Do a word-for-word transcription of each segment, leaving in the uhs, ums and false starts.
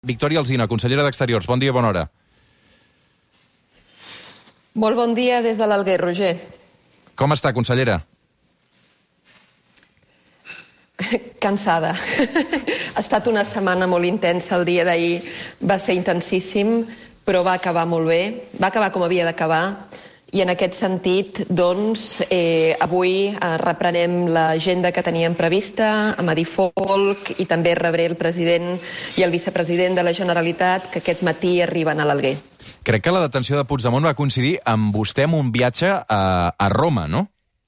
Victòria Alsina, consellera d'Exteriors. Bon dia, bona hora. Molt bon dia des de l'Alguer, Roger. Com està, consellera? Cansada. Ha estat una setmana molt intensa. El dia d'ahir va ser intensíssim, però va acabar molt bé. Va acabar com havia d'acabar. I en aquest sentit, doncs, eh, avui eh, reprenem l'agenda que teníem prevista amb Adifolk i també rebré el president i el vicepresident de la Generalitat que aquest matí arriben a l'Alguer. Crec que la detenció de Puigdemont va coincidir amb vostè en un viatge a, a Roma, no?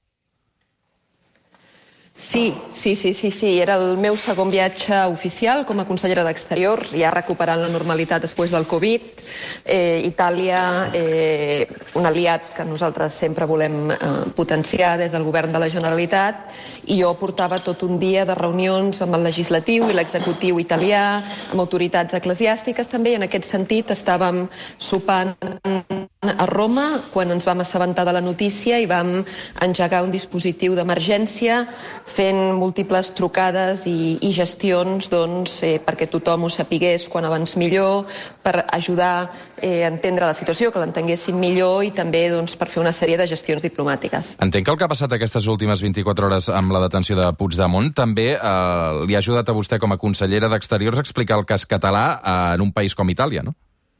Sí, sí, sí, sí, sí. Era el meu segon viatge oficial com a consellera d'Exteriors, ja recuperant la normalitat després del Covid. Eh, Itàlia, eh, un aliat que nosaltres sempre volem eh, potenciar des del govern de la Generalitat, i jo portava tot un dia de reunions amb el legislatiu i l'executiu italià, amb autoritats eclesiàstiques també, i en aquest sentit estàvem sopant a Roma quan ens vam assabentar de la notícia i vam engegar un dispositiu d'emergència fent múltiples trucades i, i gestions doncs, eh, perquè tothom ho sapigués quan abans millor, per ajudar eh, a entendre la situació, que l'entenguessin millor i també doncs, per fer una sèrie de gestions diplomàtiques. Entenc que el que ha passat aquestes últimes vint-i-quatre hores amb la detenció de Puigdemont també eh, li ha ajudat a vostè com a consellera d'Exteriors a explicar el cas català eh, en un país com Itàlia, no?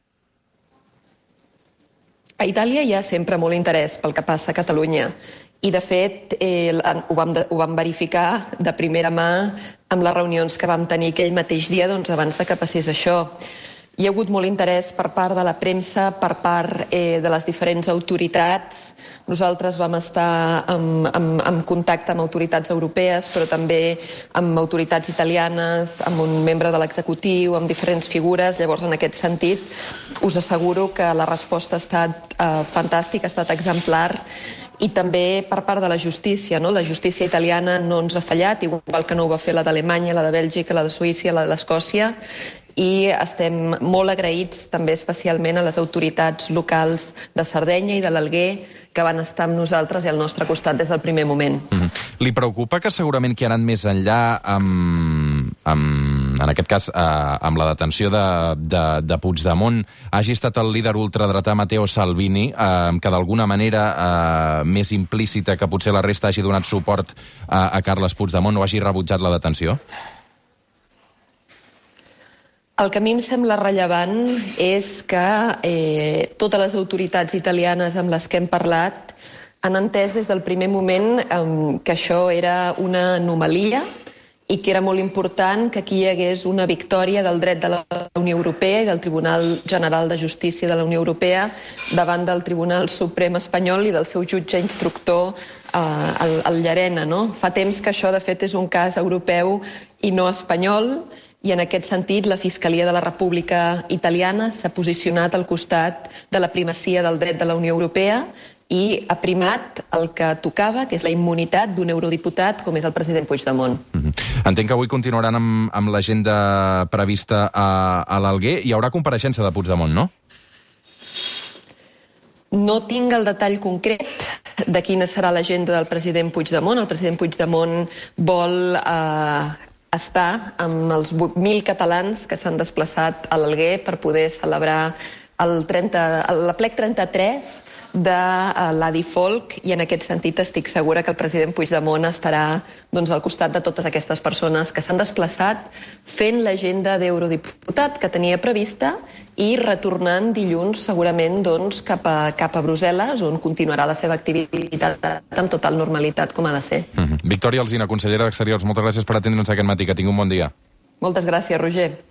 A Itàlia hi ha sempre molt interès pel que passa a Catalunya. I, de fet, eh, ho, vam de, ho vam verificar de primera mà amb les reunions que vam tenir aquell mateix dia, doncs, abans de que passés això. Hi ha hagut molt interès per part de la premsa, per part eh, de les diferents autoritats. Nosaltres vam estar en, en, en contacte amb autoritats europees, però també amb autoritats italianes, amb un membre de l'executiu, amb diferents figures. Llavors, en aquest sentit, us asseguro que la resposta ha estat eh, fantàstica, ha estat exemplar, i també per part de la justícia, no? La justícia italiana no ens ha fallat, igual que no ho va fer la d'Alemanya, la de Bèlgica, la de Suïssa, la d'Escòcia, i estem molt agraïts també especialment a les autoritats locals de Sardenya i de l'Alguer que van estar amb nosaltres i al nostre costat des del primer moment. Mm-hmm. Li preocupa que segurament que ha anat més enllà amb, amb, en aquest cas eh, amb la detenció de, de, de Puigdemont hagi estat el líder ultradretà Matteo Salvini, eh, que d'alguna manera eh, més implícita que potser la resta hagi donat suport a, a Carles Puigdemont o hagi rebutjat la detenció? El que a mi em sembla rellevant és que eh, totes les autoritats italianes amb les que hem parlat han entès des del primer moment eh, que això era una anomalia i que era molt important que aquí hi hagués una victòria del dret de la Unió Europea i del Tribunal General de Justícia de la Unió Europea davant del Tribunal Suprem espanyol i del seu jutge instructor, eh, el, el Llarena. No? Fa temps que això, de fet, és un cas europeu i no espanyol, i en aquest sentit la Fiscalia de la República Italiana s'ha posicionat al costat de la primacia del dret de la Unió Europea i ha primat el que tocava, que és la immunitat d'un eurodiputat com és el president Puigdemont. Mm-hmm. Entenc que avui continuaran amb, amb l'agenda prevista a, a l'Alguer. Hi haurà compareixença de Puigdemont, no? No tinc el detall concret de quina serà l'agenda del president Puigdemont. El president Puigdemont vol eh, estar amb els vuit mil catalans que s'han desplaçat a l'Alguer per poder celebrar el trenta, l'aplec trenta-tres de l'Adifolk, i en aquest sentit estic segura que el president Puigdemont estarà doncs, al costat de totes aquestes persones que s'han desplaçat fent l'agenda d'eurodiputat que tenia prevista i retornant dilluns segurament doncs, cap, a, cap a Brussel·les, on continuarà la seva activitat amb total normalitat com ha de ser. Mm-hmm. Victòria Alsina, consellera d'Exteriors, moltes gràcies per atendre'ns aquest matí, que tingui un bon dia. Moltes gràcies, Roger.